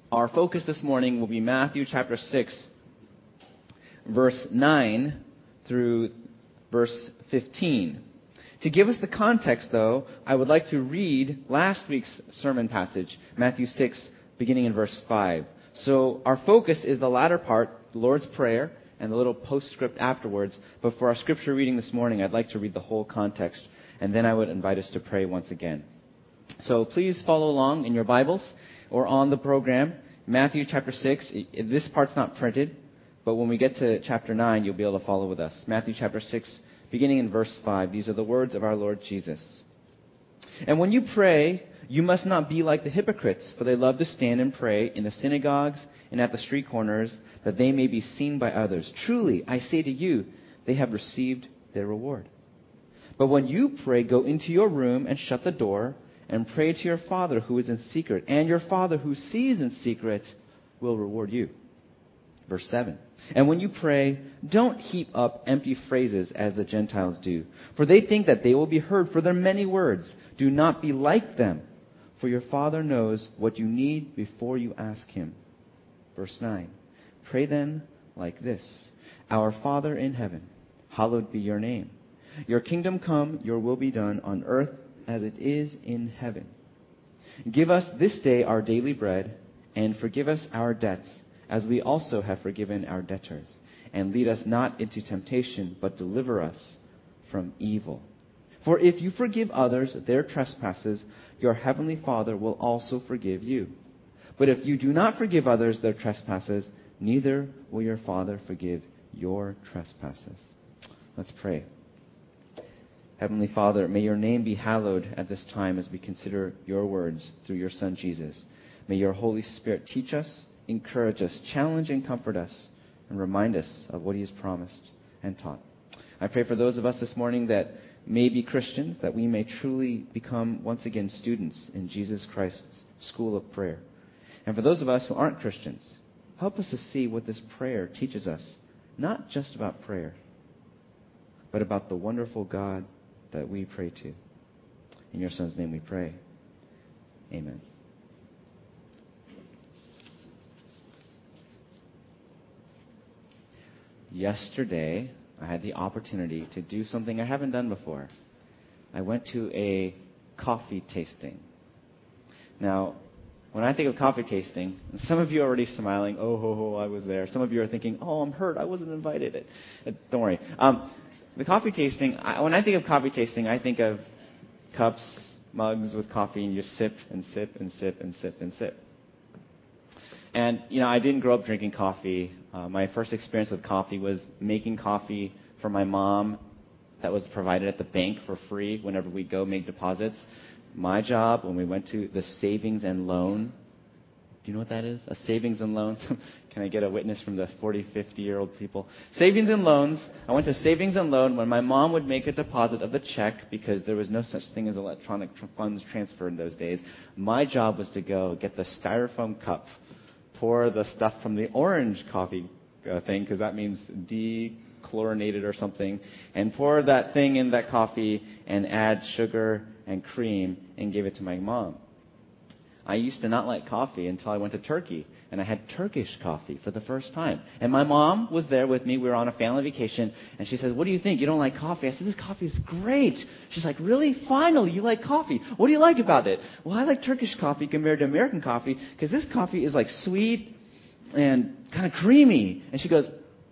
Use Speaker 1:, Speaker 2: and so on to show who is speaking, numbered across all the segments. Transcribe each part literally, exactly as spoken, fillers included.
Speaker 1: Our focus this morning will be Matthew chapter six, verse nine through verse fifteen. To give us the context, though, I would like to read last week's sermon passage, Matthew six, beginning in verse five. So our focus is the latter part, the Lord's Prayer, and the little postscript afterwards. But for our scripture reading this morning, I'd like to read the whole context, and then I would invite us to pray once again. So please follow along in your Bibles or on the program. Matthew chapter six, this part's not printed, but when we get to chapter nine, you'll be able to follow with us. Matthew chapter six, beginning in verse five. These are the words of our Lord Jesus. And when you pray, you must not be like the hypocrites, for they love to stand and pray in the synagogues and at the street corners, that they may be seen by others. Truly, I say to you, they have received their reward. But when you pray, go into your room and shut the door, and pray to your Father who is in secret, and your Father who sees in secret will reward you. Verse seven. And when you pray, don't heap up empty phrases as the Gentiles do, for they think that they will be heard for their many words. Do not be like them, for your Father knows what you need before you ask Him. Verse nine. Pray then like this. Our Father in heaven, hallowed be your name. Your kingdom come, your will be done on earth as it is in heaven. Give us this day our daily bread, and forgive us our debts, as we also have forgiven our debtors. And lead us not into temptation, but deliver us from evil. For if you forgive others their trespasses, your heavenly Father will also forgive you. But if you do not forgive others their trespasses, neither will your Father forgive your trespasses. Let's pray. Heavenly Father, may your name be hallowed at this time as we consider your words through your Son Jesus. May your Holy Spirit teach us, encourage us, challenge and comfort us, and remind us of what He has promised and taught. I pray for those of us this morning that may be Christians, that we may truly become once again students in Jesus Christ's school of prayer. And for those of us who aren't Christians, help us to see what this prayer teaches us, not just about prayer, but about the wonderful God that we pray to. In your Son's name we pray. Amen. Yesterday, I had the opportunity to do something I haven't done before. I went to a coffee tasting. Now, when I think of coffee tasting, some of you are already smiling, oh, ho, ho, I was there. Some of you are thinking, oh, I'm hurt, I wasn't invited. Don't worry. Um, the coffee tasting, I, when I think of coffee tasting, I think of cups, mugs with coffee, and you sip and sip and sip and sip and sip. And, you know, I didn't grow up drinking coffee. Uh, my first experience with coffee was making coffee for my mom that was provided at the bank for free whenever we'd go make deposits. My job, when we went to the savings and loan, do you know what that is? A savings and loan? Can I get a witness from the forty, fifty-year-old people? Savings and loans. I went to savings and loan when my mom would make a deposit of the check because there was no such thing as electronic tr- funds transfer in those days. My job was to go get the styrofoam cup, pour the stuff from the orange coffee uh, thing, because that means dechlorinated or something, and pour that thing in that coffee and add sugar and cream and give it to my mom. I used to not like coffee until I went to Turkey, and I had Turkish coffee for the first time. And my mom was there with me. We were on a family vacation, and she said, what do you think? You don't like coffee? I said, this coffee is great. She's like, really? Finally, you like coffee. What do you like about it? Well, I like Turkish coffee compared to American coffee because this coffee is like sweet and kind of creamy. And she goes,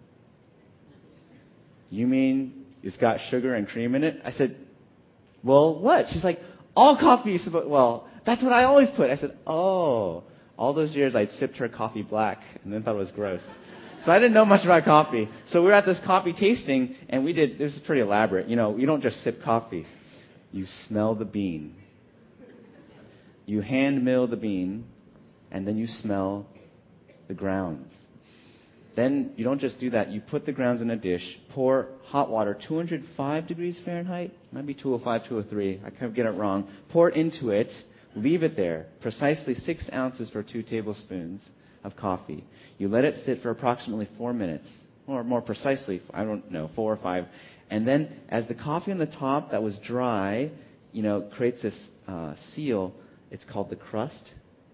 Speaker 1: you mean it's got sugar and cream in it? I said, well, what? She's like, all coffee is supposed, well, that's what I always put. I said, oh, all those years I'd sipped her coffee black and then thought it was gross. So I didn't know much about coffee. So we were at this coffee tasting, and we did, this is pretty elaborate. You know, you don't just sip coffee. You smell the bean. You hand mill the bean, and then you smell the grounds. Then you don't just do that. You put the grounds in a dish, pour hot water, two hundred five degrees Fahrenheit, might be two oh five, two oh three, I kind of get it wrong. Pour it into it, leave it there, precisely six ounces for two tablespoons of coffee. You let it sit for approximately four minutes, or more precisely, I don't know, four or five. And then as the coffee on the top that was dry, you know, creates this uh, seal, it's called the crust.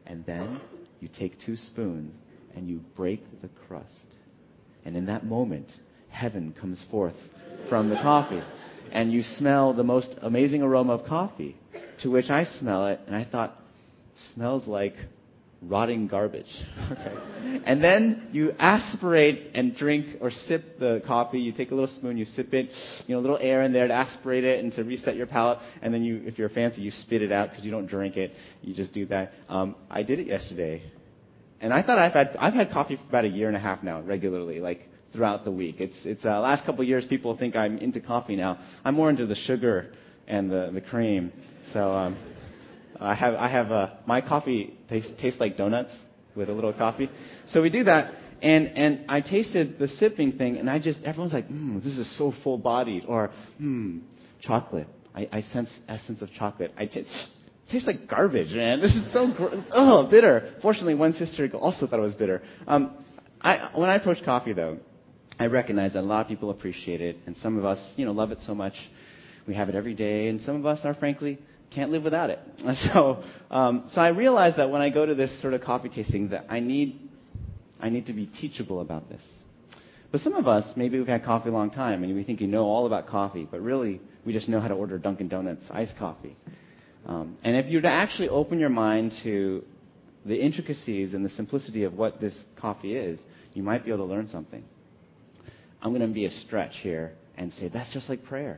Speaker 1: And then you take two spoons and you break the crust. And in that moment, heaven comes forth from the coffee. And you smell the most amazing aroma of coffee, to which I smell it, and I thought, smells like rotting garbage. Okay. And then you aspirate and drink or sip the coffee. You take a little spoon, you sip it, you know, a little air in there to aspirate it and to reset your palate. And then you, if you're fancy, you spit it out because you don't drink it. You just do that. Um, I did it yesterday. And I thought I've had, I've had coffee for about a year and a half now, regularly, like throughout the week. It's, it's, uh, last couple of years, people think I'm into coffee now. I'm more into the sugar and the, the cream. So, um, I have, I have, uh, my coffee tastes, tastes like donuts with a little coffee. So we do that, and, and I tasted the sipping thing, and I just, everyone's like, mmm, this is so full-bodied, or, mmm, chocolate. I, I sense essence of chocolate. I t- it tastes like garbage, man. This is so, gr- oh, bitter. Fortunately, one sister also thought it was bitter. Um, I, when I approach coffee, though, I recognize that a lot of people appreciate it, and some of us, you know, love it so much. We have it every day, and some of us are, frankly, can't live without it. So, um, so I realized that when I go to this sort of coffee tasting, that I need, I need to be teachable about this. But some of us, maybe we've had coffee a long time, and we think you know all about coffee, but really we just know how to order Dunkin' Donuts iced coffee. Um, and if you were to actually open your mind to the intricacies and the simplicity of what this coffee is, you might be able to learn something. I'm going to be a stretch here and say that's just like prayer.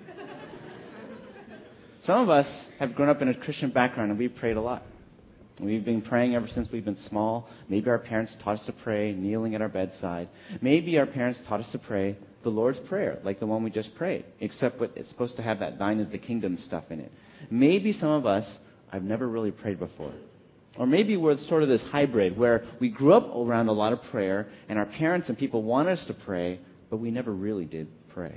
Speaker 1: Some of us have grown up in a Christian background, and we've prayed a lot. We've been praying ever since we've been small. Maybe our parents taught us to pray kneeling at our bedside. Maybe our parents taught us to pray the Lord's Prayer, like the one we just prayed, except what it's supposed to have that thine is the kingdom stuff in it. Maybe some of us, I've never really prayed before. Or maybe we're sort of this hybrid where we grew up around a lot of prayer, and our parents and people wanted us to pray, but we never really did pray.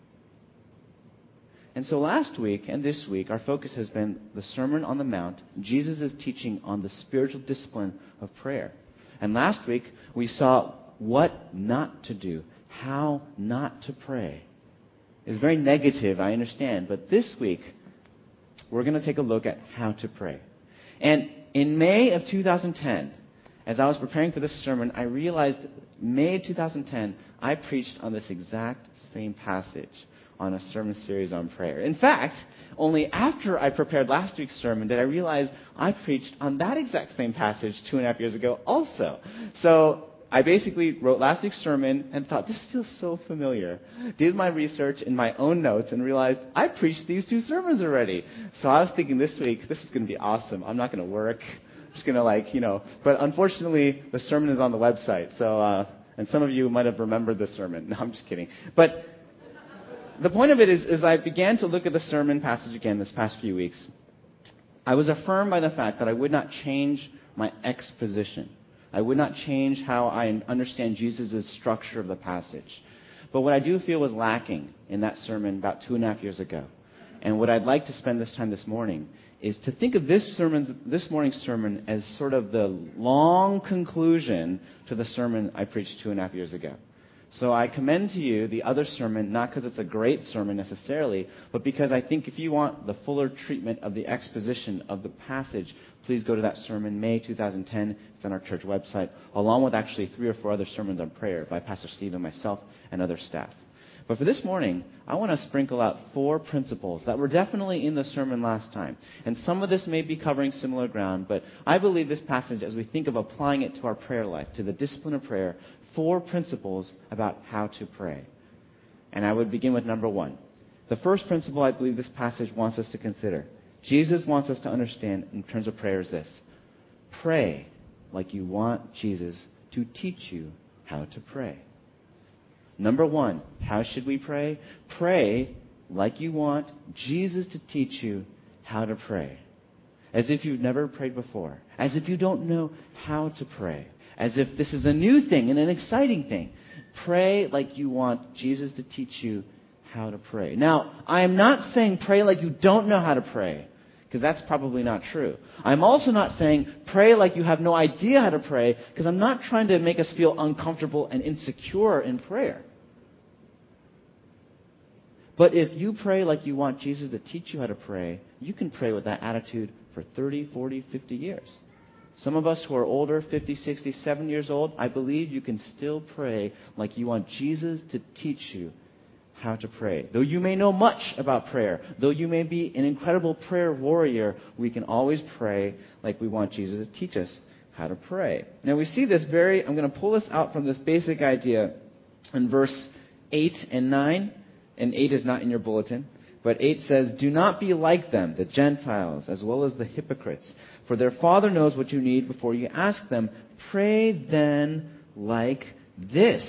Speaker 1: And so last week and this week, our focus has been the Sermon on the Mount. Jesus is teaching on the spiritual discipline of prayer. And last week, we saw what not to do, how not to pray. It's very negative, I understand. But this week, we're going to take a look at how to pray. And in May of two thousand ten, as I was preparing for this sermon, I realized May two thousand ten, I preached on this exact same passage on a sermon series on prayer. In fact, only after I prepared last week's sermon did I realize I preached on that exact same passage two and a half years ago also. So I basically wrote last week's sermon and thought, this feels so familiar. Did my research in my own notes and realized I preached these two sermons already. So I was thinking this week, this is going to be awesome. I'm not going to work. I'm just going to like, you know. But unfortunately, the sermon is on the website. So, uh, and some of you might have remembered the sermon. No, I'm just kidding. But the point of it is, is I began to look at the sermon passage again this past few weeks. I was affirmed by the fact that I would not change my exposition. I would not change how I understand Jesus' structure of the passage. But what I do feel was lacking in that sermon about two and a half years ago, and what I'd like to spend this time this morning, is to think of this sermon's, this morning's sermon as sort of the long conclusion to the sermon I preached two and a half years ago. So I commend to you the other sermon, not because it's a great sermon necessarily, but because I think if you want the fuller treatment of the exposition of the passage, please go to that sermon, May two thousand ten. It's on our church website, along with actually three or four other sermons on prayer by Pastor Steve and myself and other staff. But for this morning, I want to sprinkle out four principles that were definitely in the sermon last time. And some of this may be covering similar ground, but I believe this passage, as we think of applying it to our prayer life, to the discipline of prayer, four principles about how to pray. And I would begin with number one. The first principle I believe this passage wants us to consider, Jesus wants us to understand in terms of prayer, is this: pray like you want Jesus to teach you how to pray. Number one, how should we pray? Pray like you want Jesus to teach you how to pray. As if you've never prayed before. As if you don't know how to pray. As if this is a new thing and an exciting thing. Pray like you want Jesus to teach you how to pray. Now, I am not saying pray like you don't know how to pray, because that's probably not true. I'm also not saying pray like you have no idea how to pray, because I'm not trying to make us feel uncomfortable and insecure in prayer. But if you pray like you want Jesus to teach you how to pray, you can pray with that attitude for thirty, forty, fifty years. Some of us who are older, fifty, sixty, seventy years old, I believe you can still pray like you want Jesus to teach you how to pray. Though you may know much about prayer, though you may be an incredible prayer warrior, we can always pray like we want Jesus to teach us how to pray. Now we see this very, I'm going to pull this out from this basic idea in verse eight and nine, and eight is not in your bulletin, but eight says, "Do not be like them, the Gentiles, as well as the hypocrites, for their Father knows what you need before you ask them. Pray then like this."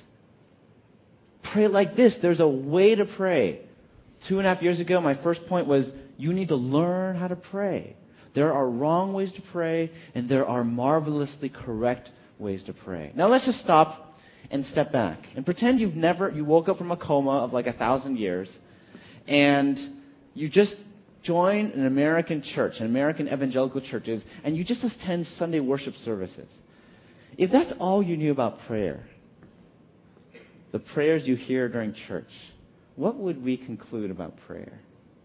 Speaker 1: Pray like this. There's a way to pray. Two and a half years ago, my first point was you need to learn how to pray. There are wrong ways to pray, and there are marvelously correct ways to pray. Now let's just stop and step back and pretend you've never, you woke up from a coma of like a thousand years, and you just join an American church, an American evangelical churches, and you just attend Sunday worship services. If that's all you knew about prayer, the prayers you hear during church, what would we conclude about prayer?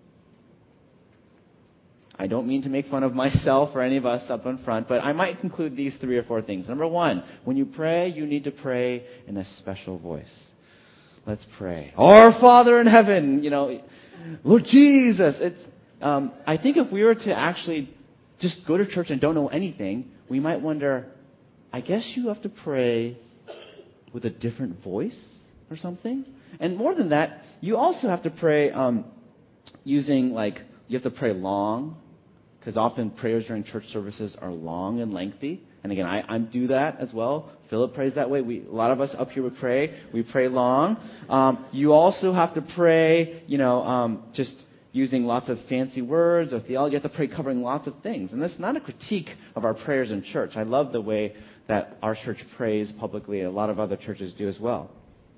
Speaker 1: I don't mean to make fun of myself or any of us up in front, but I might conclude these three or four things. Number one, when you pray, you need to pray in a special voice. Let's pray. Our Father in heaven, you know, Lord Jesus. It's. Um, I think if we were to actually just go to church and don't know anything, we might wonder, I guess you have to pray with a different voice or something. And more than that, you also have to pray um, using, like, you have to pray long, because often prayers during church services are long and lengthy. And again, I, I do that as well. Philip prays that way. We, a lot of us up here would pray. We pray long. Um, you also have to pray, you know, um, just using lots of fancy words or theology. You have to pray covering lots of things. And that's not a critique of our prayers in church. I love the way that our church prays publicly, and a lot of other churches do as well.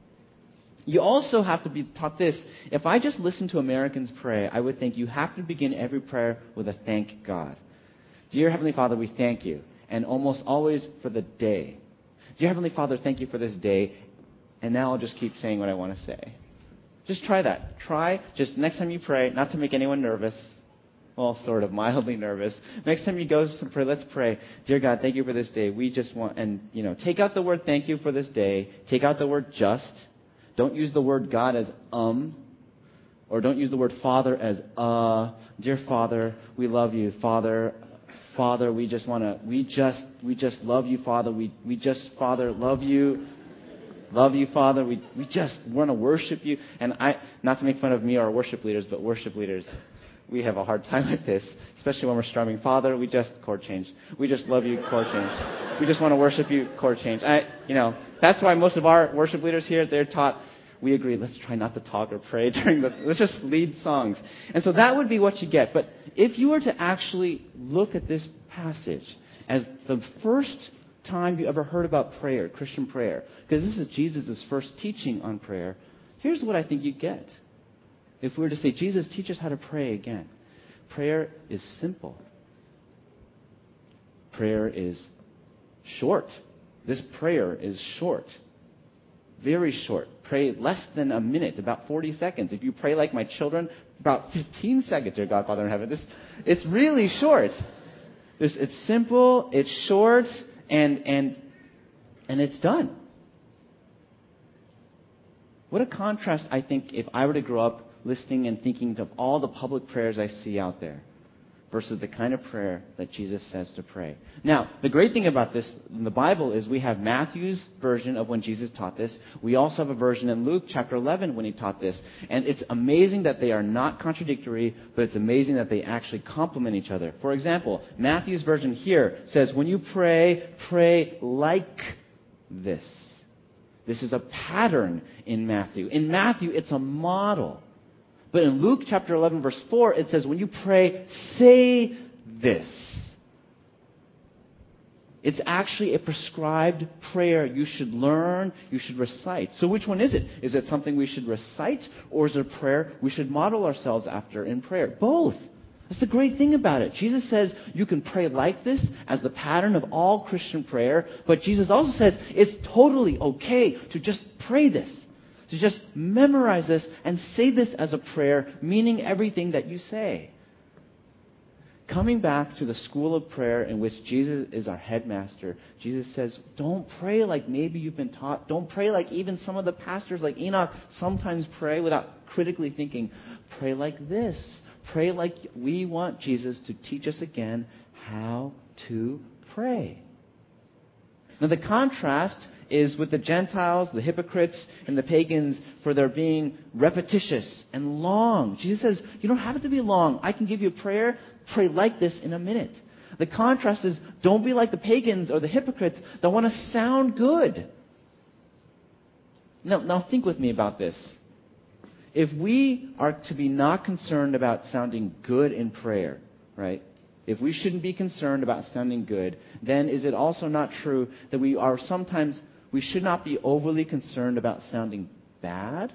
Speaker 1: You also have to be taught this. If I just listened to Americans pray, I would think you have to begin every prayer with a thank God. Dear Heavenly Father, we thank you. And almost always for the day. Dear Heavenly Father, thank you for this day. And now I'll just keep saying what I want to say. Just try that. Try, just next time you pray, not to make anyone nervous. Well, sort of, mildly nervous. Next time you go to pray, let's pray. Dear God, thank you for this day. We just want, and, you know, take out the word thank you for this day. Take out the word just. Don't use the word God as um. Or don't use the word Father as uh. Dear Father, we love you. Father, Father, we just want to, we just, we just love you, Father. We, we just, Father, love you. Love you, Father. We, we just want to worship you. And I, not to make fun of me or our worship leaders, but worship leaders, we have a hard time with this, especially when we're strumming. Father, we just, chord change. We just love you, chord change. We just want to worship you, chord change. I, you know, that's why most of our worship leaders here, they're taught, we agree, let's try not to talk or pray during the, let's just lead songs. And so that would be what you get. But if you were to actually look at this passage as the first time you ever heard about prayer, Christian prayer, because this is Jesus' first teaching on prayer, here's what I think you get. If we were to say, Jesus, teach us how to pray again. Prayer is simple. Prayer is short. This prayer is short. Very short. Pray less than a minute, about forty seconds. If you pray like my children, about fifteen seconds, dear God, Father in heaven. This, it's really short. This, it's simple, it's short, and and and it's done. What a contrast, I think, if I were to grow up listening and thinking of all the public prayers I see out there versus the kind of prayer that Jesus says to pray. Now, the great thing about this in the Bible is we have Matthew's version of when Jesus taught this. We also have a version in Luke chapter eleven when he taught this. And it's amazing that they are not contradictory, but it's amazing that they actually complement each other. For example, Matthew's version here says, when you pray, pray like this. This is a pattern in Matthew. In Matthew, it's a model. But in Luke chapter eleven, verse four, it says, when you pray, say this. It's actually a prescribed prayer you should learn, you should recite. So which one is it? Is it something we should recite, or is it a prayer we should model ourselves after in prayer? Both. That's the great thing about it. Jesus says you can pray like this as the pattern of all Christian prayer, but Jesus also says it's totally okay to just pray this. To just memorize this and say this as a prayer, meaning everything that you say. Coming back to the school of prayer in which Jesus is our headmaster, Jesus says, don't pray like maybe you've been taught. Don't pray like even some of the pastors like Enoch sometimes pray without critically thinking. Pray like this. Pray like we want Jesus to teach us again how to pray. Now the contrast is with the Gentiles, the hypocrites, and the pagans for their being repetitious and long. Jesus says, you don't have it to be long. I can give you a prayer. Pray like this in a minute. The contrast is, don't be like the pagans or the hypocrites that want to sound good. Now, now think with me about this. If we are to be not concerned about sounding good in prayer, right? If we shouldn't be concerned about sounding good, then is it also not true that we are sometimes, we should not be overly concerned about sounding bad?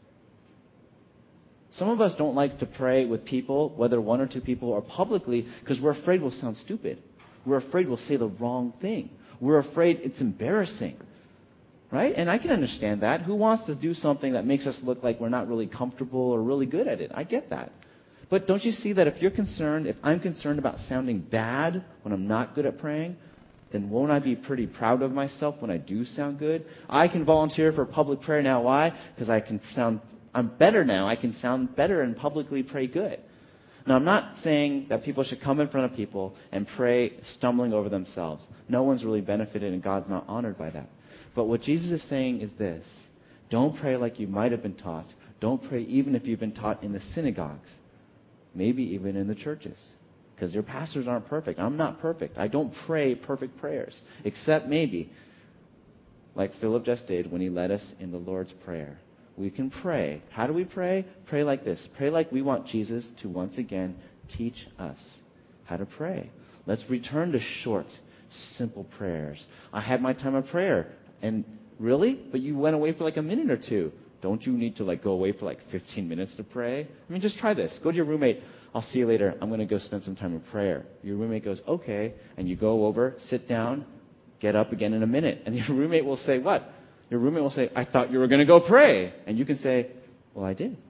Speaker 1: Some of us don't like to pray with people, whether one or two people or publicly, because we're afraid we'll sound stupid. We're afraid we'll say the wrong thing. We're afraid it's embarrassing. Right? And I can understand that. Who wants to do something that makes us look like we're not really comfortable or really good at it? I get that. But don't you see that if you're concerned, if I'm concerned about sounding bad when I'm not good at praying, then won't I be pretty proud of myself when I do sound good? I can volunteer for public prayer now. Why? Because I can sound, I'm better now. I can sound better and publicly pray good. Now, I'm not saying that people should come in front of people and pray stumbling over themselves. No one's really benefited and God's not honored by that. But what Jesus is saying is this. Don't pray like you might have been taught. Don't pray even if you've been taught in the synagogues. Maybe even in the churches. Because your pastors aren't perfect. I'm not perfect. I don't pray perfect prayers. Except maybe, like Philip just did when he led us in the Lord's Prayer. We can pray. How do we pray? Pray like this. Pray like we want Jesus to once again teach us how to pray. Let's return to short, simple prayers. I had my time of prayer. And really? But you went away for like a minute or two. Don't you need to like go away for like fifteen minutes to pray? I mean, just try this. Go to your roommate. I'll see you later. I'm going to go spend some time in prayer. Your roommate goes, okay. And you go over, sit down, get up again in a minute. And your roommate will say, what? Your roommate will say, I thought you were going to go pray. And you can say, well, I did.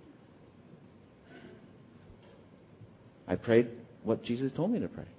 Speaker 1: I prayed what Jesus told me to pray.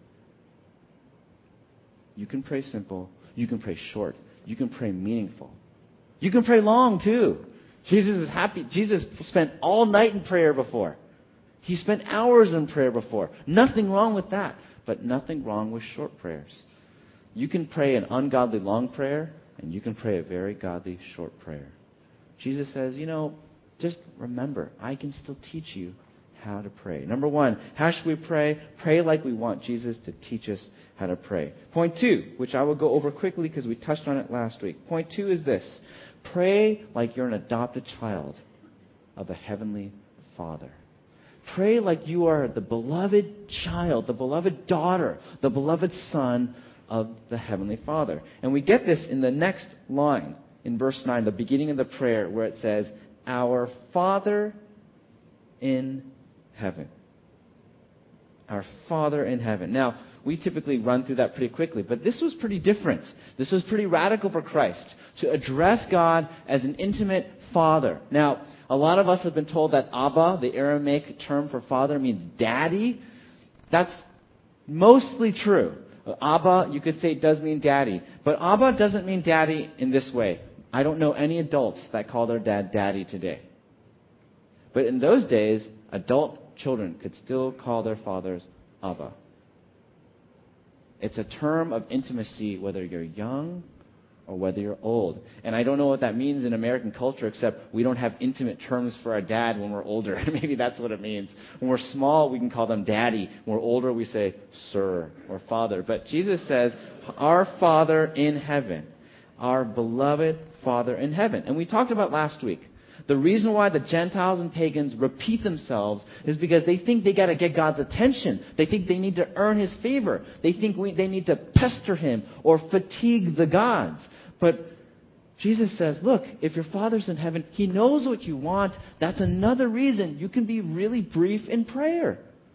Speaker 1: You can pray simple. You can pray short. You can pray meaningful. You can pray long, too. Jesus is happy. Jesus spent all night in prayer before. He spent hours in prayer before. Nothing wrong with that, but nothing wrong with short prayers. You can pray an ungodly long prayer, and you can pray a very godly short prayer. Jesus says, you know, just remember, I can still teach you how to pray. Number one, how should we pray? Pray like we want Jesus to teach us how to pray. Point two, which I will go over quickly because we touched on it last week. Point two is this. Pray like you're an adopted child of a heavenly Father. Pray like you are the beloved child, the beloved daughter, the beloved son of the Heavenly Father. And we get this in the next line, in verse nine, the beginning of the prayer, where it says, Our Father in heaven. Our Father in heaven. Now, we typically run through that pretty quickly, but this was pretty different. This was pretty radical for Christ, to address God as an intimate Father. Now, a lot of us have been told that Abba, the Aramaic term for father, means daddy. That's mostly true. Abba, you could say, does mean daddy. But Abba doesn't mean daddy in this way. I don't know any adults that call their dad daddy today. But in those days, adult children could still call their fathers Abba. It's a term of intimacy whether you're young or whether you're old. And I don't know what that means in American culture, except we don't have intimate terms for our dad when we're older. Maybe that's what it means. When we're small, we can call them daddy. When we're older, we say sir or father. But Jesus says, our Father in heaven, our beloved Father in heaven. And we talked about last week. The reason why the Gentiles and pagans repeat themselves is because they think they got to get God's attention. They think they need to earn His favor. They think we, they need to pester Him or fatigue the gods. But Jesus says, look, if your Father's in heaven, He knows what you want. That's another reason you can be really brief in prayer.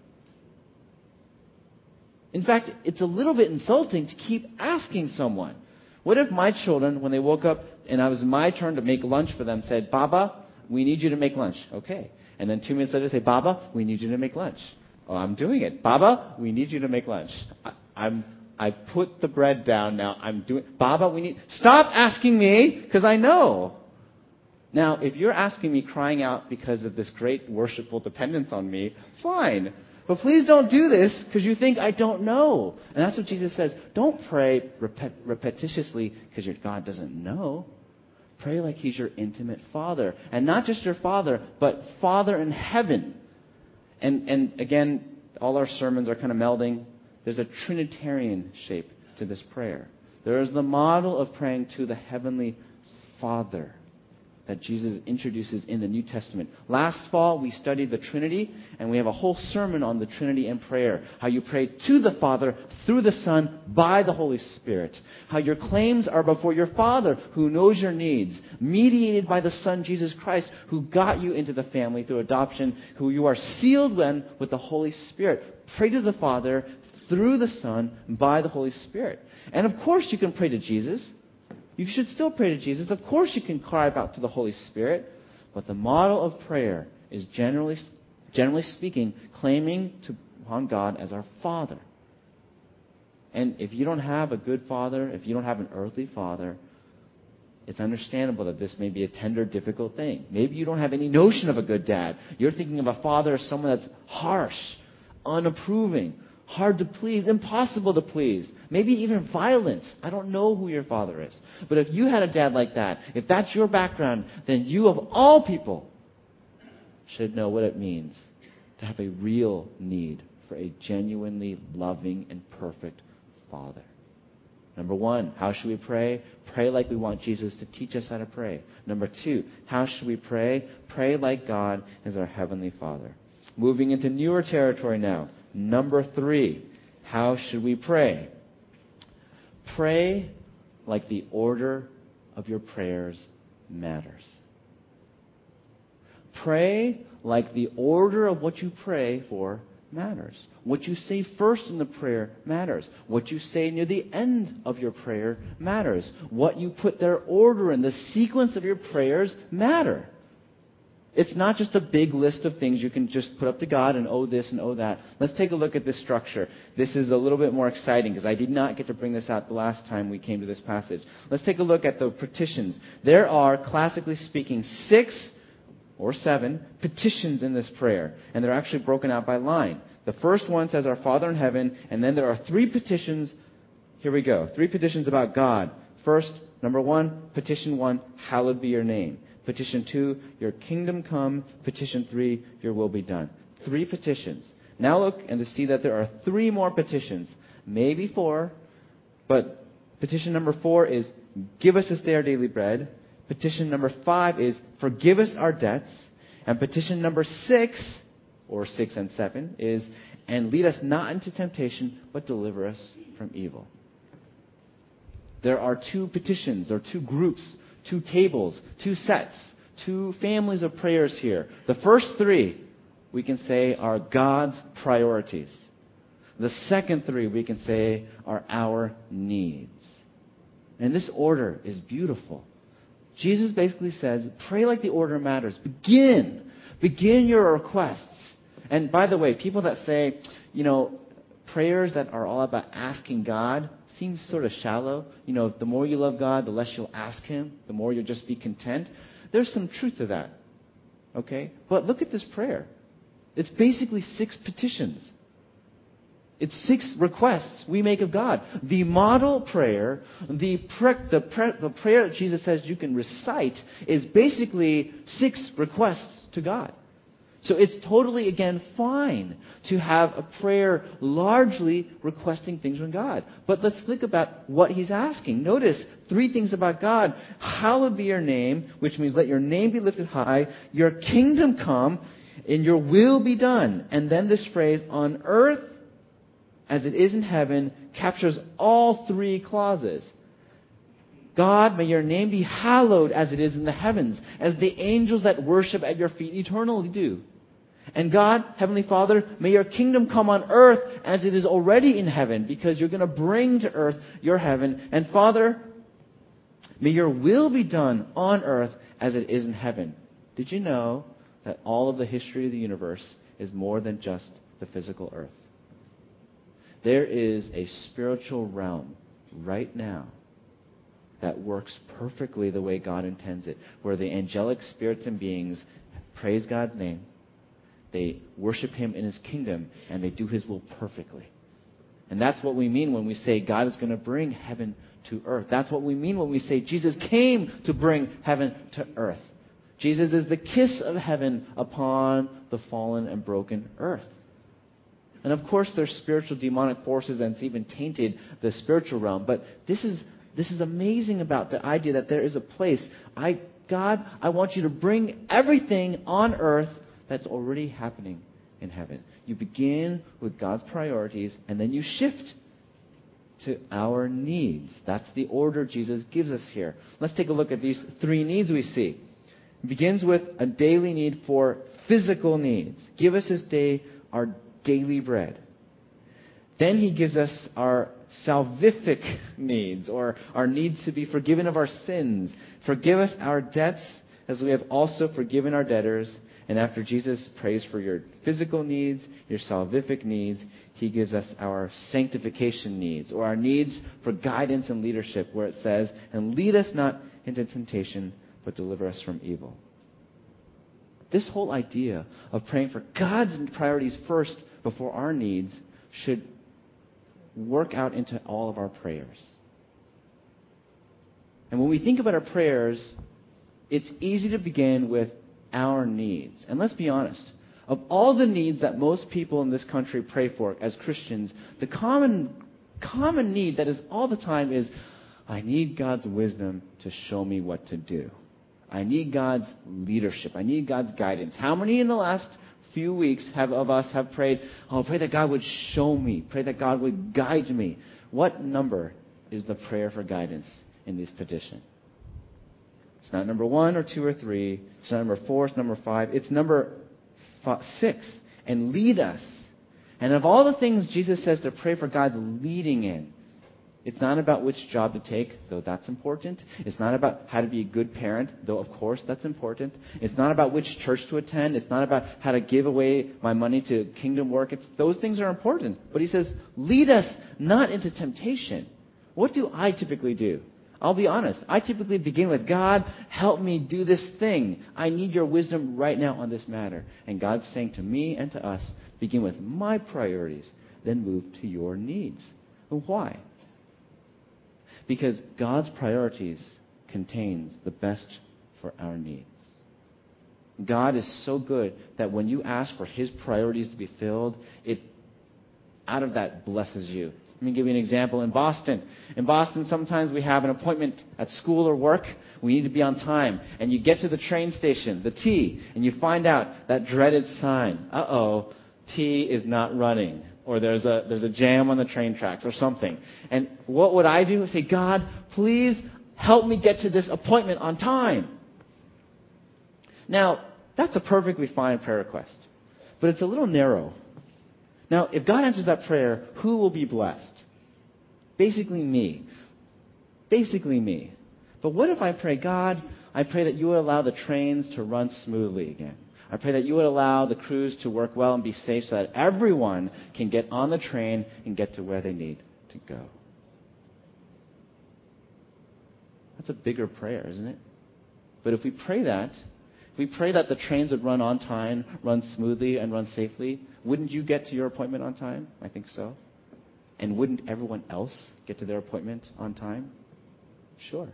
Speaker 1: In fact, it's a little bit insulting to keep asking someone. What if my children, when they woke up and it was my turn to make lunch for them, said, Baba, we need you to make lunch. Okay. And then two minutes later, say, Baba, we need you to make lunch. Oh, I'm doing it. Baba, we need you to make lunch. I, I'm, I put the bread down now. I'm doing, Baba, we need, stop asking me, because I know. Now, if you're asking me crying out because of this great worshipful dependence on me, fine. But please don't do this because you think I don't know. And that's what Jesus says. Don't pray repet- repetitiously because your God doesn't know. Pray like He's your intimate Father. And not just your Father, but Father in heaven. And, and again, all our sermons are kind of melding. There's a Trinitarian shape to this prayer. There is the model of praying to the Heavenly Father that Jesus introduces in the New Testament. Last fall, we studied the Trinity, and we have a whole sermon on the Trinity and prayer. How you pray to the Father, through the Son, by the Holy Spirit. How your claims are before your Father, who knows your needs. Mediated by the Son, Jesus Christ, who got you into the family through adoption, who you are sealed when with the Holy Spirit. Pray to the Father, through the Son, by the Holy Spirit. And of course you can pray to Jesus. You should still pray to Jesus. Of course you can cry out to the Holy Spirit. But the model of prayer is generally, generally speaking, claiming to upon God as our Father. And if you don't have a good father, if you don't have an earthly father, it's understandable that this may be a tender, difficult thing. Maybe you don't have any notion of a good dad. You're thinking of a father as someone that's harsh, unapproving, hard to please, impossible to please, maybe even violent. I don't know who your father is. But if you had a dad like that, if that's your background, then you of all people should know what it means to have a real need for a genuinely loving and perfect Father. Number one, how should we pray? Pray like we want Jesus to teach us how to pray. Number two, how should we pray? Pray like God is our Heavenly Father. Moving into newer territory now. Number three, how should we pray? Pray like the order of your prayers matters. Pray like the order of what you pray for matters. What you say first in the prayer matters. What you say near the end of your prayer matters. What you put their order in, the sequence of your prayers matter. It's not just a big list of things you can just put up to God and oh this and oh that. Let's take a look at this structure. This is a little bit more exciting because I did not get to bring this out the last time we came to this passage. Let's take a look at the petitions. There are, classically speaking, six or seven petitions in this prayer. And they're actually broken out by line. The first one says, Our Father in heaven. And then there are three petitions. Here we go. Three petitions about God. First, number one, petition one, hallowed be your name. Petition two, your kingdom come. Petition three, your will be done. Three petitions. Now look and to see that there are three more petitions. Maybe four. But petition number four is, give us this day our daily bread. Petition number five is, forgive us our debts. And petition number six, or six and seven, is, and lead us not into temptation, but deliver us from evil. There are two petitions, or two groups, two tables, two sets, two families of prayers here. The first three, we can say, are God's priorities. The second three, we can say, are our needs. And this order is beautiful. Jesus basically says, pray like the order matters. Begin. Begin your requests. And by the way, people that say, you know, prayers that are all about asking God seems sort of shallow. You know, the more you love God, the less you'll ask Him. The more you'll just be content. There's some truth to that. Okay? But look at this prayer. It's basically six petitions. It's six requests we make of God. The model prayer, the, pre- the, pre- the prayer that Jesus says you can recite, is basically six requests to God. So it's totally, again, fine to have a prayer largely requesting things from God. But let's think about what He's asking. Notice three things about God. Hallowed be your name, which means let your name be lifted high, your kingdom come, and your will be done. And then this phrase, on earth as it is in heaven, captures all three clauses. God, may your name be hallowed as it is in the heavens, as the angels that worship at your feet eternally do. And God, Heavenly Father, may your kingdom come on earth as it is already in heaven, because you're going to bring to earth your heaven. And Father, may your will be done on earth as it is in heaven. Did you know that all of the history of the universe is more than just the physical earth. There is a spiritual realm right now that works perfectly the way God intends it, where the angelic spirits and beings praise God's name, they worship Him in His kingdom, and they do His will perfectly. And that's what we mean when we say God is going to bring heaven to earth. That's what we mean when we say Jesus came to bring heaven to earth. Jesus is the kiss of heaven upon the fallen and broken earth. And of course, there's spiritual demonic forces, and it's even tainted the spiritual realm. But this is this is amazing about the idea that there is a place. I God, I want you to bring everything on earth that's already happening in heaven. You begin with God's priorities, and then you shift to our needs. That's the order Jesus gives us here. Let's take a look at these three needs we see. It begins with a daily need for physical needs. Give us this day our daily bread. Then He gives us our salvific needs, or our needs to be forgiven of our sins. Forgive us our debts as we have also forgiven our debtors. And after Jesus prays for your physical needs, your salvific needs, He gives us our sanctification needs, or our needs for guidance and leadership, where it says, and lead us not into temptation, but deliver us from evil. This whole idea of praying for God's priorities first before our needs should work out into all of our prayers. And when we think about our prayers, it's easy to begin with our needs. And let's be honest, of all the needs that most people in this country pray for as Christians, the common common need that is all the time is, I need God's wisdom to show me what to do. I need God's leadership. I need God's guidance. How many in the last few weeks have of us have prayed, oh, pray that God would show me. Pray that God would guide me. What number is the prayer for guidance in this petition? It's not number one or two or three. It's not number four. It's number five. It's number five, six. And lead us. And of all the things Jesus says to pray for God's leading in, it's not about which job to take, though that's important. It's not about how to be a good parent, though of course that's important. It's not about which church to attend. It's not about how to give away my money to kingdom work. It's, those things are important. But He says, lead us not into temptation. What do I typically do? I'll be honest. I typically begin with, God, help me do this thing. I need your wisdom right now on this matter. And God's saying to me and to us, begin with my priorities, then move to your needs. And why? Because God's priorities contains the best for our needs. God is so good that when you ask for His priorities to be filled, it out of that blesses you. Let me give you an example. In Boston, in Boston, sometimes we have an appointment at school or work. We need to be on time. And you get to the train station, the T, and you find out that dreaded sign. Uh-oh, T is not running. Or there's a there's a jam on the train tracks or something. And what would I do? Say, God, please help me get to this appointment on time. Now, that's a perfectly fine prayer request. But it's a little narrow. Now, if God answers that prayer, who will be blessed? Basically me. Basically me. But what if I pray, God, I pray that you would allow the trains to run smoothly again. I pray that you would allow the crews to work well and be safe so that everyone can get on the train and get to where they need to go. That's a bigger prayer, isn't it? But if we pray that, if we pray that the trains would run on time, run smoothly, and run safely, wouldn't you get to your appointment on time? I think so. And wouldn't everyone else get to their appointment on time? Sure.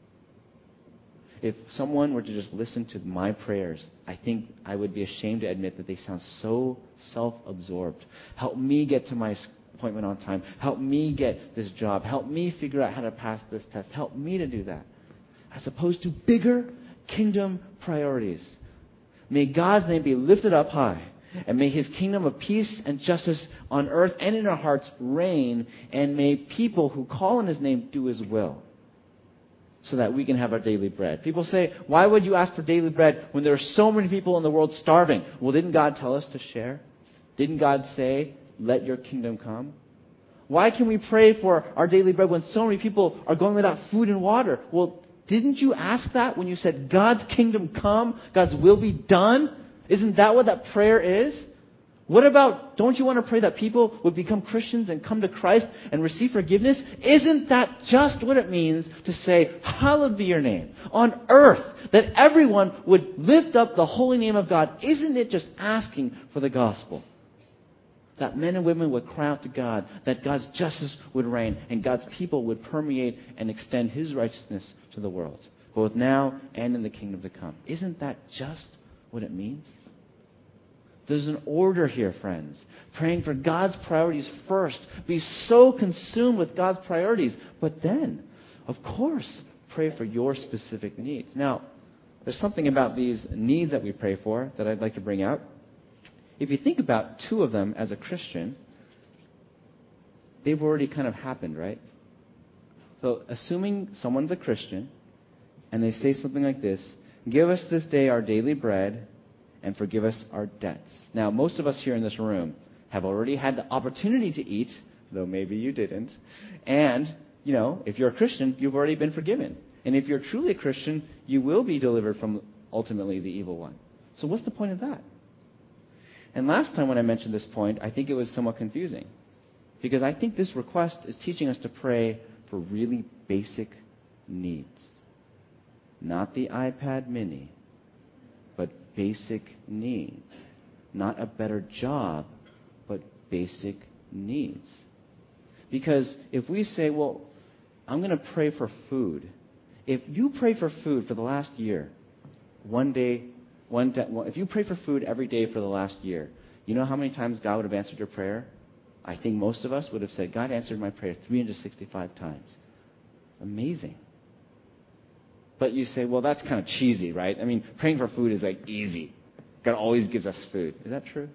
Speaker 1: If someone were to just listen to my prayers, I think I would be ashamed to admit that they sound so self-absorbed. Help me get to my appointment on time. Help me get this job. Help me figure out how to pass this test. Help me to do that. As opposed to bigger kingdom priorities. May God's name be lifted up high. And may His kingdom of peace and justice on earth and in our hearts reign. And may people who call on His name do His will, so that we can have our daily bread. People say, why would you ask for daily bread when there are so many people in the world starving? Well, didn't God tell us to share? Didn't God say, let your kingdom come? Why can we pray for our daily bread when so many people are going without food and water? Well, didn't you ask that when you said, God's kingdom come, God's will be done? Isn't that what that prayer is? What about, don't you want to pray that people would become Christians and come to Christ and receive forgiveness? Isn't that just what it means to say, hallowed be your name on earth, that everyone would lift up the holy name of God? Isn't it just asking for the gospel? That men and women would cry out to God, that God's justice would reign, and God's people would permeate and extend His righteousness to the world, both now and in the kingdom to come. Isn't that just what it means? There's an order here, friends. Praying for God's priorities first. Be so consumed with God's priorities. But then, of course, pray for your specific needs. Now, there's something about these needs that we pray for that I'd like to bring out. If you think about two of them as a Christian, they've already kind of happened, right? So, assuming someone's a Christian, and they say something like this, "Give us this day our daily bread, and forgive us our debts." Now, most of us here in this room have already had the opportunity to eat, though maybe you didn't. And, you know, if you're a Christian, you've already been forgiven. And if you're truly a Christian, you will be delivered from ultimately the evil one. So what's the point of that? And last time when I mentioned this point, I think it was somewhat confusing. Because I think this request is teaching us to pray for really basic needs. Not the iPad mini, but basic needs. Not a better job, but basic needs. Because if we say, well, I'm going to pray for food. If you pray for food for the last year, one day, one day, well, if you pray for food every day for the last year, you know how many times God would have answered your prayer? I think most of us would have said, God answered my prayer three hundred sixty-five times. Amazing. But you say, well, that's kind of cheesy, right? I mean, praying for food is like easy. God always gives us food. Is that true?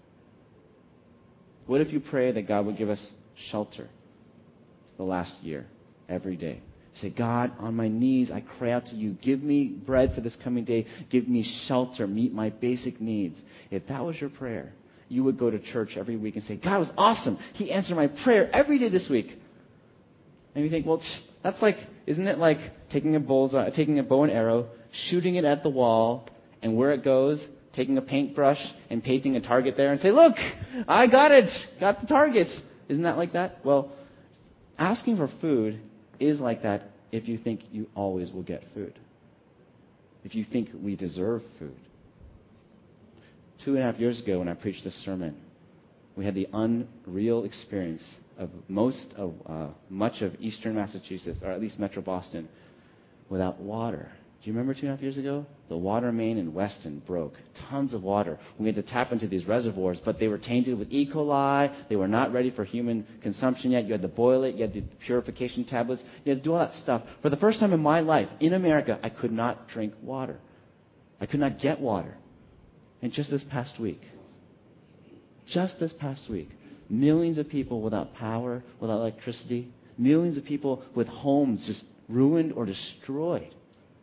Speaker 1: What if you pray that God would give us shelter the last year, every day? Say, God, on my knees, I cry out to you. Give me bread for this coming day. Give me shelter. Meet my basic needs. If that was your prayer, you would go to church every week and say, God was awesome. He answered my prayer every day this week. And you think, well, that's like, isn't it like taking a bullseye, taking a bow and arrow, shooting it at the wall, and where it goes, taking a paintbrush and painting a target there and say, look, I got it, got the target. Isn't that like that? Well, asking for food is like that if you think you always will get food. If you think we deserve food. Two and a half years ago when I preached this sermon, we had the unreal experience of most of, uh, much of eastern Massachusetts, or at least Metro Boston, without water. Do you remember two and a half years ago? The water main in Weston broke. Tons of water. We had to tap into these reservoirs, but they were tainted with E. coli. They were not ready for human consumption yet. You had to boil it. You had the purification tablets. You had to do all that stuff. For the first time in my life, in America, I could not drink water. I could not get water. And just this past week, just this past week, millions of people without power, without electricity, millions of people with homes just ruined or destroyed.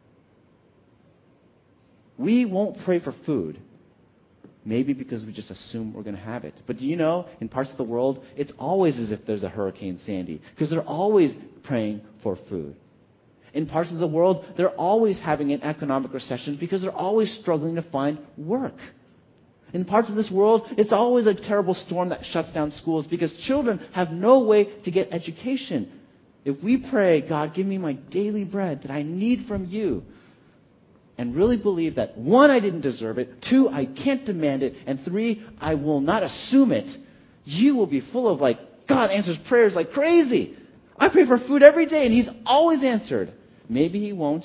Speaker 1: We won't pray for food, maybe because we just assume we're going to have it. But do you know, in parts of the world, it's always as if there's a Hurricane Sandy, because they're always praying for food. In parts of the world, they're always having an economic recession because they're always struggling to find work. In parts of this world, it's always a terrible storm that shuts down schools because children have no way to get education. If we pray, God, give me my daily bread that I need from you, and really believe that, one, I didn't deserve it, two, I can't demand it, and three, I will not assume it, you will be full of like, God answers prayers like crazy. I pray for food every day, and He's always answered. Maybe He won't,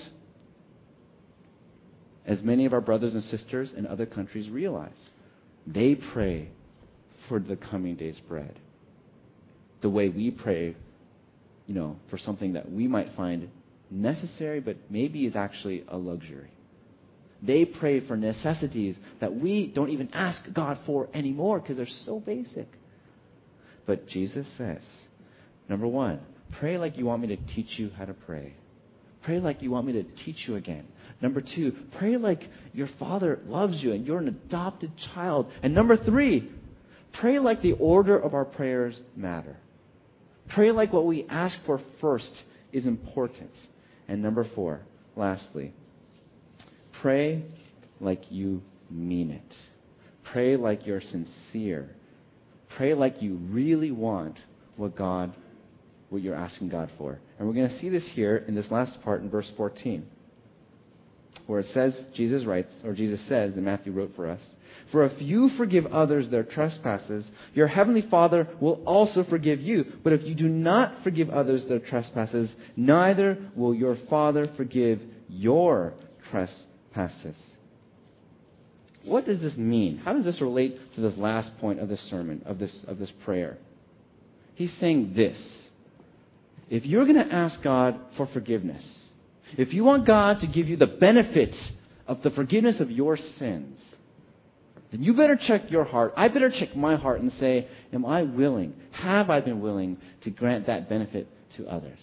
Speaker 1: as many of our brothers and sisters in other countries realize. They pray for the coming day's bread. The way we pray, you know, for something that we might find necessary, but maybe is actually a luxury. They pray for necessities that we don't even ask God for anymore because they're so basic. But Jesus says, number one, pray like you want me to teach you how to pray. Pray like you want me to teach you again. Number two, pray like your Father loves you and you're an adopted child. And number three, pray like the order of our prayers matter. Pray like what we ask for first is important. And number four, lastly, pray like you mean it. pray like you're sincere. Pray like you really want what God, what you're asking God for. And we're going to see this here in this last part in verse fourteen, where it says, Jesus writes, or Jesus says, that Matthew wrote for us, "For if you forgive others their trespasses, your heavenly Father will also forgive you. But if you do not forgive others their trespasses, neither will your Father forgive your trespasses." What does this mean? How does this relate to this last point of this sermon, of this, of this prayer? He's saying this: if you're going to ask God for forgiveness, if you want God to give you the benefits of the forgiveness of your sins, then you better check your heart. I better check my heart and say, am I willing, have I been willing to grant that benefit to others?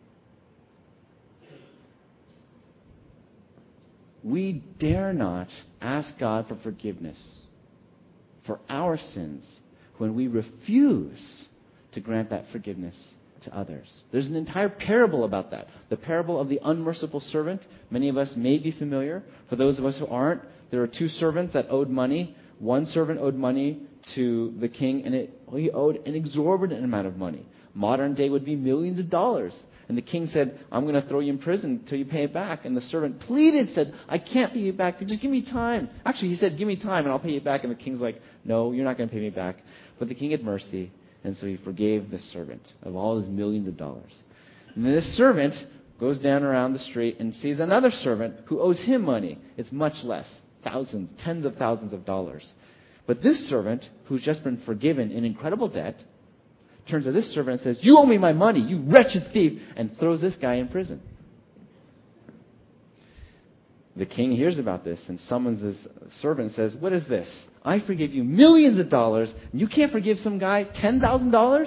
Speaker 1: We dare not ask God for forgiveness for our sins when we refuse to grant that forgiveness to others. There's an entire parable about that. The parable of the unmerciful servant. Many of us may be familiar. For those of us who aren't, there were two servants that owed money. One servant owed money to the king, and it, he owed an exorbitant amount of money. Modern day would be millions of dollars. And the king said, "I'm going to throw you in prison until you pay it back." And the servant pleaded, said, "I can't pay you back. Just give me time." Actually, he said, "Give me time and I'll pay you back." And the king's like, "No, you're not going to pay me back." But the king had mercy, and so he forgave the servant of all his millions of dollars. And then this servant goes down around the street and sees another servant who owes him money. It's much less, thousands, tens of thousands of dollars. But this servant, who's just been forgiven in incredible debt, turns to this servant and says, "You owe me my money, you wretched thief," and throws this guy in prison. The king hears about this and summons his servant and says, "What is this? I forgive you millions of dollars, and you can't forgive some guy ten thousand dollars?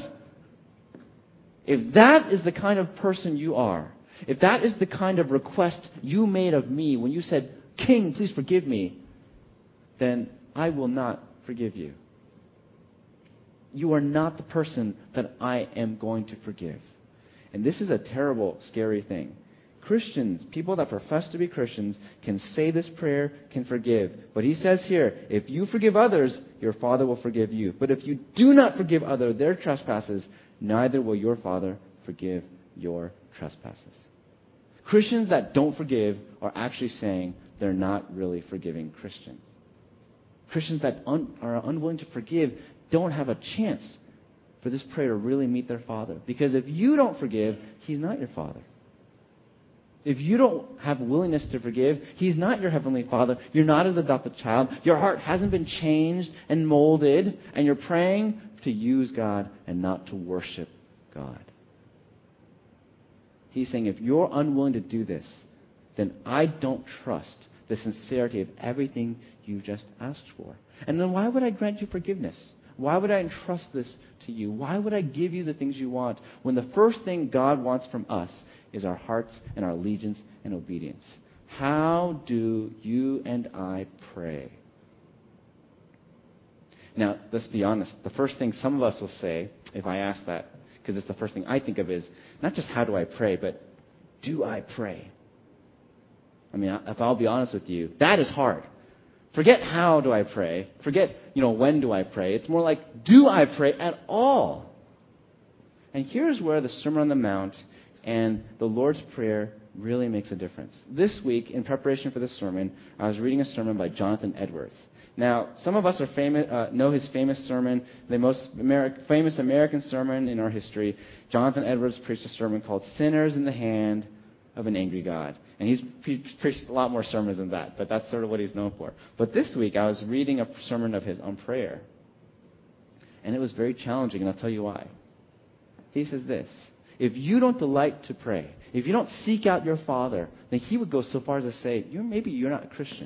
Speaker 1: If that is the kind of person you are, if that is the kind of request you made of me when you said, 'King, please forgive me,' then I will not forgive you. You are not the person that I am going to forgive." And this is a terrible, scary thing. Christians, people that profess to be Christians, can say this prayer, can forgive. But he says here, if you forgive others, your Father will forgive you. But if you do not forgive others their trespasses, neither will your Father forgive your trespasses. Christians that don't forgive are actually saying they're not really forgiving Christians. Christians that un- are unwilling to forgive don't have a chance for this prayer to really meet their Father. Because if you don't forgive, He's not your Father. If you don't have willingness to forgive, He's not your Heavenly Father. You're not His adopted child. Your heart hasn't been changed and molded, and you're praying to use God and not to worship God. He's saying, if you're unwilling to do this, then I don't trust the sincerity of everything you just asked for. And then why would I grant you forgiveness? Why would I entrust this to you? Why would I give you the things you want when the first thing God wants from us is our hearts and our allegiance and obedience? How do you and I pray? Now, let's be honest. The first thing some of us will say, if I ask that, because it's the first thing I think of, is not just how do I pray, but do I pray? I mean, if I'll be honest with you, that is hard. Forget how do I pray. Forget, you know, when do I pray. It's more like, do I pray at all? And here's where the Sermon on the Mount and the Lord's Prayer really makes a difference. This week, in preparation for this sermon, I was reading a sermon by Jonathan Edwards. Now, some of us are famous, uh, know his famous sermon, the most Ameri- famous American sermon in our history. Jonathan Edwards preached a sermon called "Sinners in the Hand of an Angry God." And he's pre- preached a lot more sermons than that, but that's sort of what he's known for. But this week, I was reading a sermon of his on prayer. And it was very challenging, and I'll tell you why. He says this: if you don't delight to pray, if you don't seek out your Father, then he would go so far as to say, you're, maybe you're not a Christian.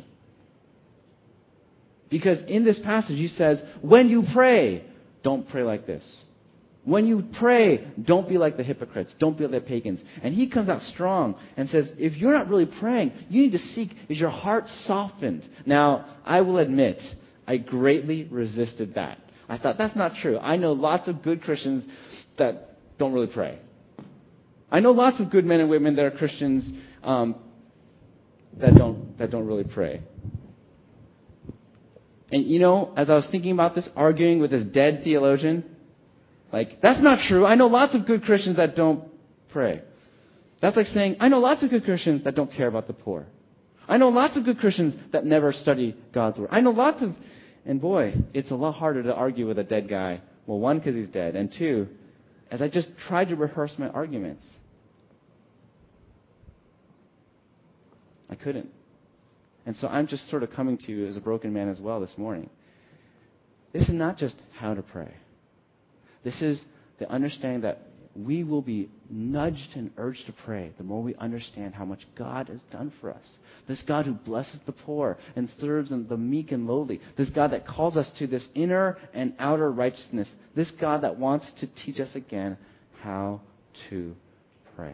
Speaker 1: Because in this passage, he says, when you pray, don't pray like this. When you pray, don't be like the hypocrites. Don't be like the pagans. And he comes out strong and says, if you're not really praying, you need to seek, is your heart softened? Now, I will admit, I greatly resisted that. I thought, that's not true. I know lots of good Christians that don't really pray. I know lots of good men and women that are Christians um, that don't that don't really pray. And you know, as I was thinking about this, arguing with this dead theologian, like, that's not true. I know lots of good Christians that don't pray. That's like saying, I know lots of good Christians that don't care about the poor. I know lots of good Christians that never study God's Word. I know lots of, and boy, it's a lot harder to argue with a dead guy. Well, one, because he's dead, and two, as I just tried to rehearse my arguments, I couldn't. And so I'm just sort of coming to you as a broken man as well this morning. This is not just how to pray. This is the understanding that we will be nudged and urged to pray the more we understand how much God has done for us. This God who blesses the poor and serves the meek and lowly. This God that calls us to this inner and outer righteousness. This God that wants to teach us again how to pray.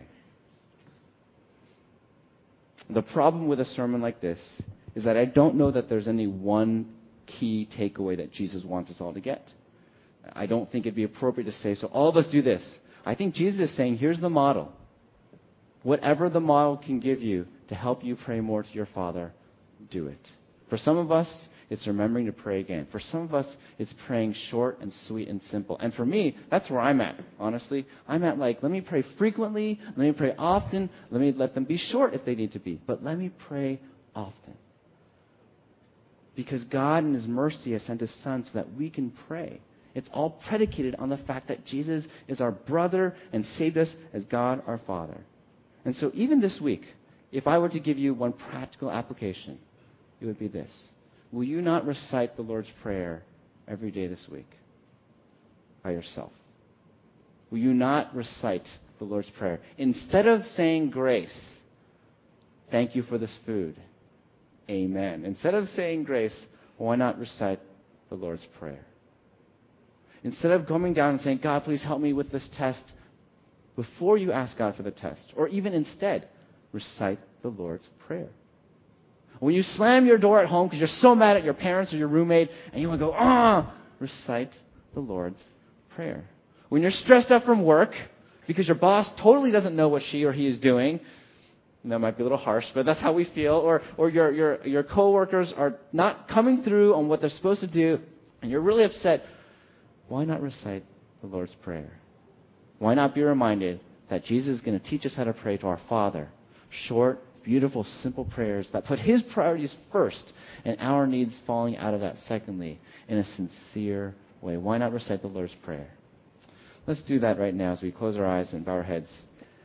Speaker 1: The problem with a sermon like this is that I don't know that there's any one key takeaway that Jesus wants us all to get. I don't think it'd be appropriate to say, so all of us do this. I think Jesus is saying, here's the model. Whatever the model can give you to help you pray more to your Father, do it. For some of us, it's remembering to pray again. For some of us, it's praying short and sweet and simple. And for me, that's where I'm at, honestly. I'm at like, let me pray frequently, let me pray often, let me let them be short if they need to be, but let me pray often. Because God in His mercy has sent His Son so that we can pray. It's all predicated on the fact that Jesus is our brother and saved us as God our Father. And so even this week, if I were to give you one practical application, it would be this. Will you not recite the Lord's Prayer every day this week by yourself? Will you not recite the Lord's Prayer? Instead of saying grace, thank you for this food, amen. Instead of saying grace, why not recite the Lord's Prayer? Instead of coming down and saying, God, please help me with this test, before you ask God for the test, or even instead, recite the Lord's Prayer. When you slam your door at home because you're so mad at your parents or your roommate, and you want to go, ah, recite the Lord's Prayer. When you're stressed out from work because your boss totally doesn't know what she or he is doing, and that might be a little harsh, but that's how we feel, or, or your, your, your coworkers are not coming through on what they're supposed to do, and you're really upset, why not recite the Lord's Prayer? Why not be reminded that Jesus is going to teach us how to pray to our Father? Short, beautiful, simple prayers that put His priorities first and our needs falling out of that secondly in a sincere way. Why not recite the Lord's Prayer? Let's do that right now as we close our eyes and bow our heads.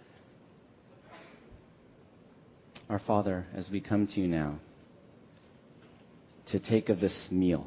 Speaker 1: Our Father, as we come to you now to take of this meal,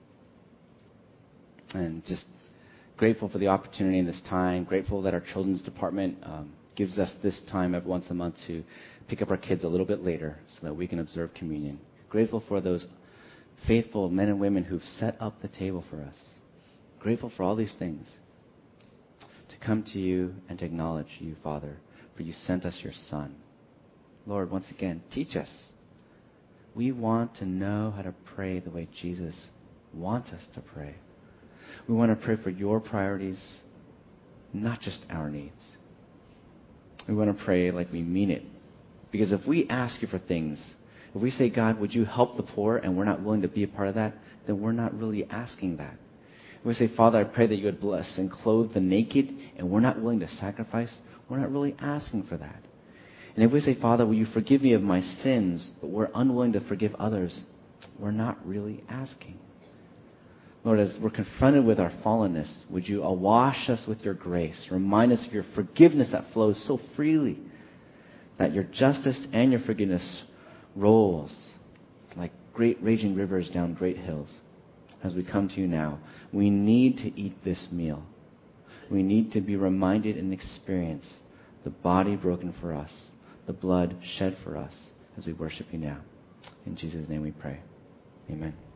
Speaker 1: and just grateful for the opportunity and this time, grateful that our children's department um, gives us this time every once a month to pick up our kids a little bit later so that we can observe communion. Grateful for those faithful men and women who've set up the table for us. Grateful for all these things. To come to you and to acknowledge you, Father, for you sent us your Son. Lord, once again, teach us. We want to know how to pray the way Jesus wants us to pray. We want to pray for your priorities, not just our needs. We want to pray like we mean it. Because if we ask you for things, if we say, God, would you help the poor, and we're not willing to be a part of that, then we're not really asking that. If we say, Father, I pray that you would bless and clothe the naked, and we're not willing to sacrifice, we're not really asking for that. And if we say, Father, will you forgive me of my sins, but we're unwilling to forgive others, we're not really asking. Lord, as we're confronted with our fallenness, would you awash us with your grace? Remind us of your forgiveness that flows so freely, that your justice and your forgiveness rolls like great raging rivers down great hills. As we come to you now, we need to eat this meal. We need to be reminded and experience the body broken for us, the blood shed for us as we worship you now. In Jesus' name we pray. Amen.